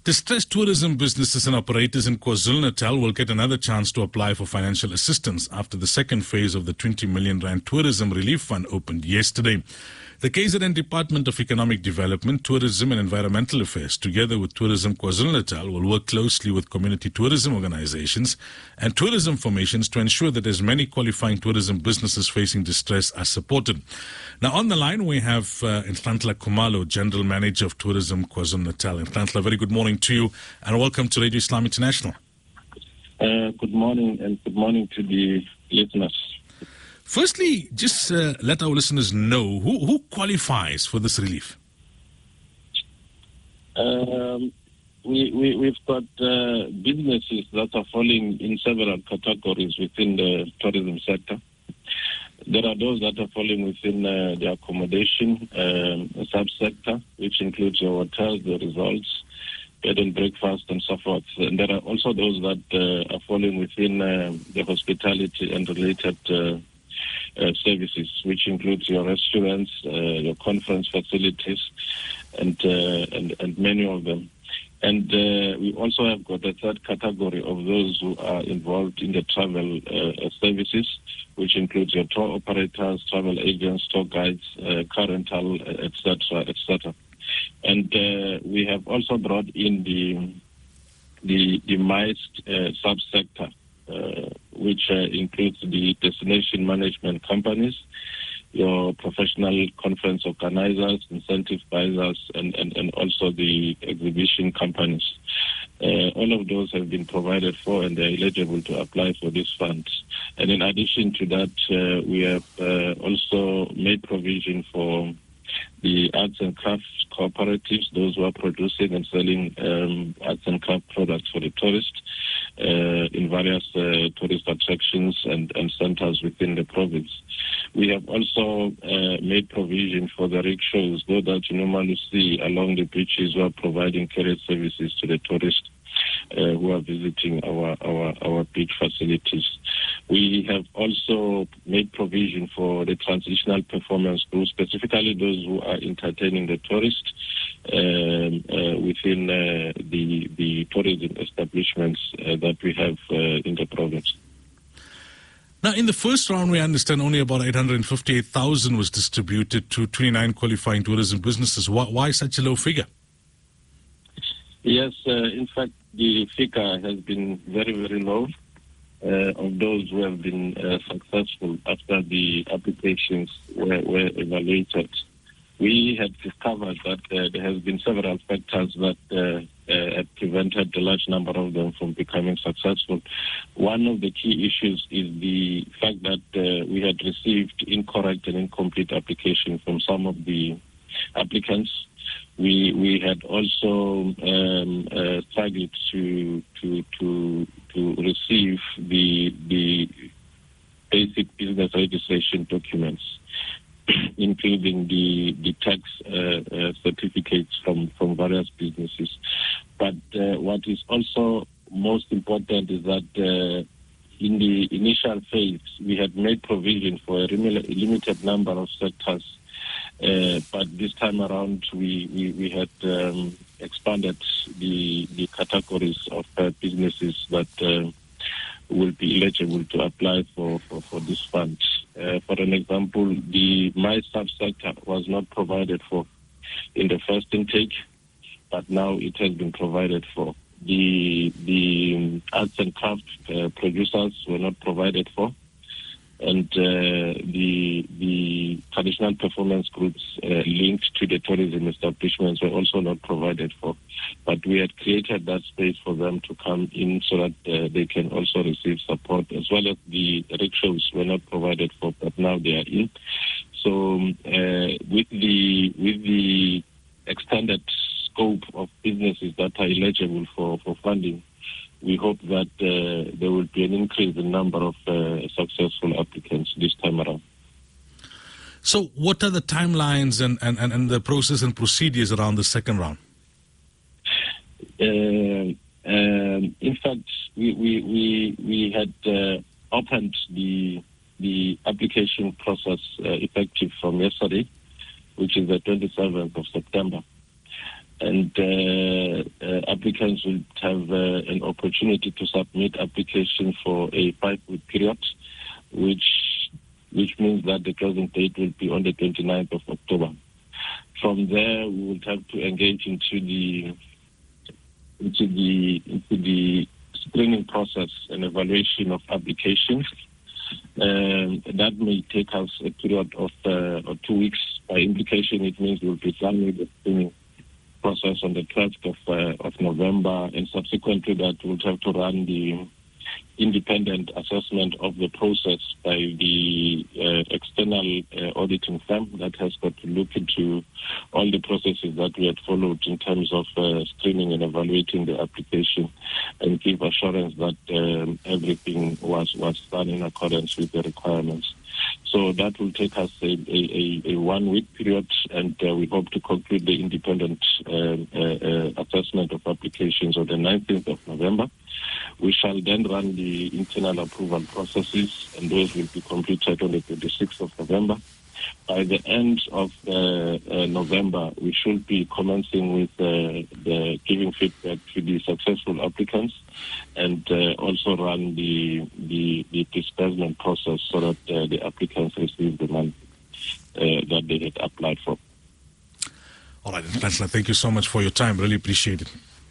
Distressed tourism businesses and operators in KwaZulu-Natal will get another chance to apply for financial assistance after the second phase of the 20 million rand Tourism Relief Fund opened yesterday. The KZN Department of Economic Development, Tourism and Environmental Affairs, together with Tourism KwaZulu-Natal, will work closely with community tourism organizations and tourism formations to ensure that as many qualifying tourism businesses facing distress are supported. Now, on the line, we have Nhlanhla Khumalo, General Manager of Tourism KwaZulu-Natal. Nhlanhla, very good morning to you and welcome to Radio Islam International. Good morning, and good morning to the listeners. Firstly, just let our listeners know who qualifies for this relief. We've got businesses that are falling in several categories within the tourism sector. There are those that are falling within the accommodation subsector, which includes your hotels, the resorts, bed and breakfast, and so forth. And there are also those that are falling within the hospitality and related services, which includes your restaurants, your conference facilities, and many of them. And we also have got a third category of those who are involved in the travel services, which includes your tour operators, travel agents, tour guides, car rental, etc., etc. And we have also brought in the MICE subsector, which includes the destination management companies, your professional conference organizers, incentive buyers, and also the exhibition companies. All of those have been provided for and they're eligible to apply for this fund. And in addition to that, we have also made provision for the arts and crafts cooperatives, those who are producing and selling arts and craft products for the tourists in various tourist attractions and centers within the province. We have also made provision for the rickshaws, those that you normally see along the beaches who are providing carriage services to the tourists who are visiting our beach facilities. We have also made provision for the transitional performance group, specifically those who are entertaining the tourists within the tourism establishments that we have in the province. Now, in the first round, we understand only about 858,000 was distributed to 29 qualifying tourism businesses. Why such a low figure? Yes, in fact, the figure has been very, very low of those who have been successful after the applications were evaluated. We had discovered that there has been several factors that have prevented a large number of them from becoming successful. One of the key issues is the fact that we had received incorrect and incomplete applications from some of the applicants. We had also struggled to receive the basic business registration documents, including the tax certificates from various businesses. But what is also most important is that in the initial phase, we had made provision for a limited number of sectors. But this time around, we had expanded the categories of businesses that will be eligible to apply for this fund. For an example, the MICE subsector was not provided for in the first intake, but now it has been provided for. The arts and craft producers were not provided for, and the traditional performance groups linked to the tourism establishments were also not provided for. But we had created that space for them to come in so that they can also receive support, as well as the rickshaws were not provided for, but now they are in. So with the extended scope of businesses that are eligible for funding, we hope that there will be an increase in number of successful applicants this time around. So what are the timelines and the process and procedures around the second round? In fact, we had opened the application process effective from yesterday, which is the 27th of September. and applicants will have an opportunity to submit application for a 5-week period, which means that the closing date will be on the 29th of October. From there, we will have to engage into the screening process and evaluation of applications. That may take us a period of 2 weeks. By implication, it means we'll be done with the screening process on the 12th of November, and subsequent to that, we'll have to run the independent assessment of the process by the external auditing firm that has got to look into all the processes that we had followed in terms of screening and evaluating the application, and give assurance that everything was done in accordance with the requirements. So that will take us a 1-week period, and we hope to conclude the independent assessment of applications on the 19th of November. We shall then run the internal approval processes, and those will be completed on the 26th of November. By the end of November, we should be commencing with the giving feedback to the successful applicants, and also run the disbursement process so that the applicants receive the money that they had applied for. All right, Chancellor, thank you so much for your time. Really appreciate it.